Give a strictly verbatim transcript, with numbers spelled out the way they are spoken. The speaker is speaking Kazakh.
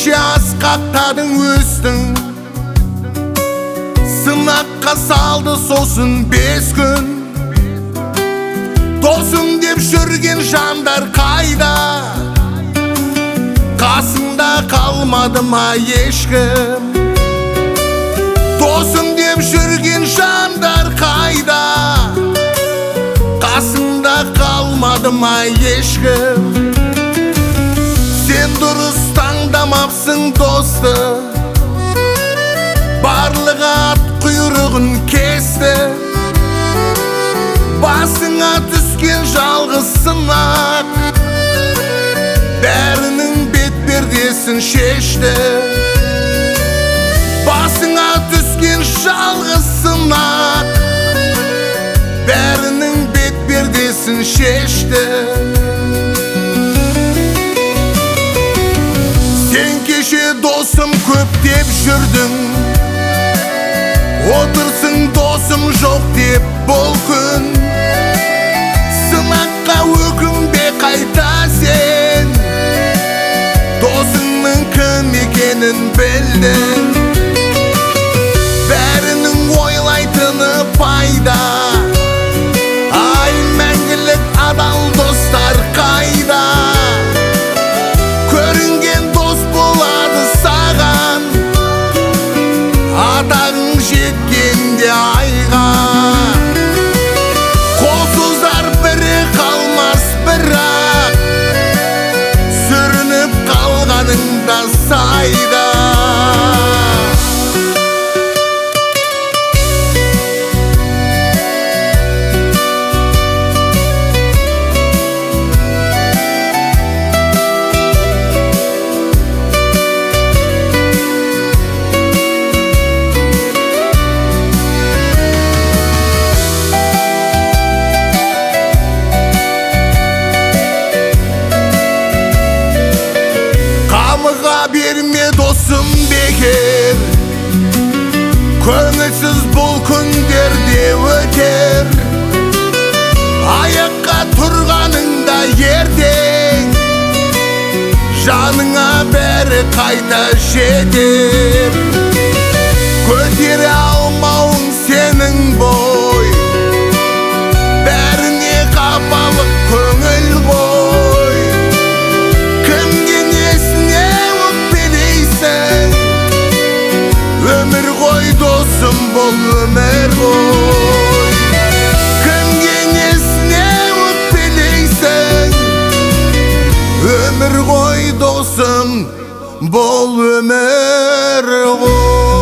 неше асқақтадың өстің, сынаққа салды сосын бес күн. Досым деп жүрген жандар қайда, қасында қалмады ма ешкім? Досым деп жүрген жандар қайда, қасында қалмады ма ешкім? Сен дұрыс таңдамапсың досты, барлығы ат құйрығын кесті. Басыңа түскен жалғыз сынақ бәрінің бет-пердесін шешті. Басыңа түскен жалғыз сынақ бәрінің бет-пердесін шешті. Сен кеше досым көп деп жүрдің, отырсың досым жоқ деп бұл күн. Сынаққа өкінбе қайта сен, досыңның кім екенін білдің. Бәрінің ойлайтыны пайда, ай мәңгілік адал достар қайда? Көрінген дос болады саған, атағың жеткенде айға. Қолсыздар бірі қалмас бірақ, сүрініп қалғаныңда сайда. Берме досым бекер, көңілсіз бұл күндер де өтер. Аяққа тұрғаныңда ертең, жаныңа бәрі қайта жетер. Көтере алмауың сенің бой, бәріне қапалық көңіл бой. Өмір ғой досым, бұл өмір ғой. Кімге несіне өкпелейсің? Өмір ғой досым, бұл өмір ғой.